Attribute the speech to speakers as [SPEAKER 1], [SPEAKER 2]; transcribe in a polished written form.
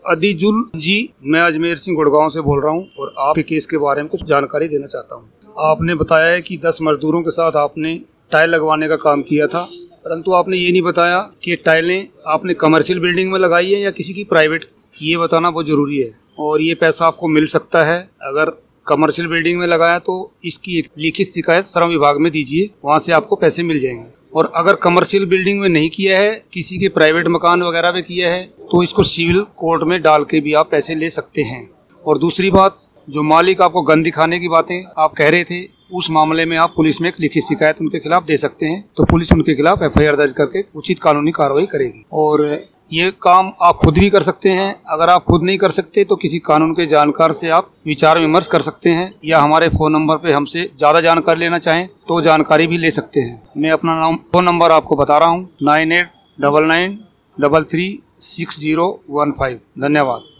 [SPEAKER 1] अदीजुल जी, मैं अजमेर सिंह गुड़गांव से बोल रहा हूं और आपके केस के बारे में कुछ जानकारी देना चाहता हूं। आपने बताया है कि 10 मजदूरों के साथ आपने टाइल लगवाने का काम किया था, परंतु आपने ये नहीं बताया कि टाइलें आपने कमर्शियल बिल्डिंग में लगाई है या किसी की प्राइवेट। ये बताना बहुत ज़रूरी है और ये पैसा आपको मिल सकता है। अगर कमर्शियल बिल्डिंग में लगाया तो इसकी एक लिखित शिकायत श्रम विभाग में दीजिए, वहाँ से आपको पैसे मिल जाएंगे। और अगर कमर्शियल बिल्डिंग में नहीं किया है, किसी के प्राइवेट मकान वगैरह में किया है, तो इसको सिविल कोर्ट में डाल के भी आप पैसे ले सकते हैं। और दूसरी बात, जो मालिक आपको गन दिखाने की बातें आप कह रहे थे, उस मामले में आप पुलिस में एक लिखित शिकायत उनके खिलाफ दे सकते हैं, तो पुलिस उनके खिलाफ FIR दर्ज करके उचित कानूनी कार्रवाई करेगी। और ये काम आप खुद भी कर सकते हैं। अगर आप खुद नहीं कर सकते तो किसी कानून के जानकार से आप विचार विमर्श कर सकते हैं, या हमारे फ़ोन नंबर पे हमसे ज़्यादा जानकारी लेना चाहें तो जानकारी भी ले सकते हैं। मैं अपना फ़ोन नंबर आपको बता रहा हूँ, 9899336015। धन्यवाद।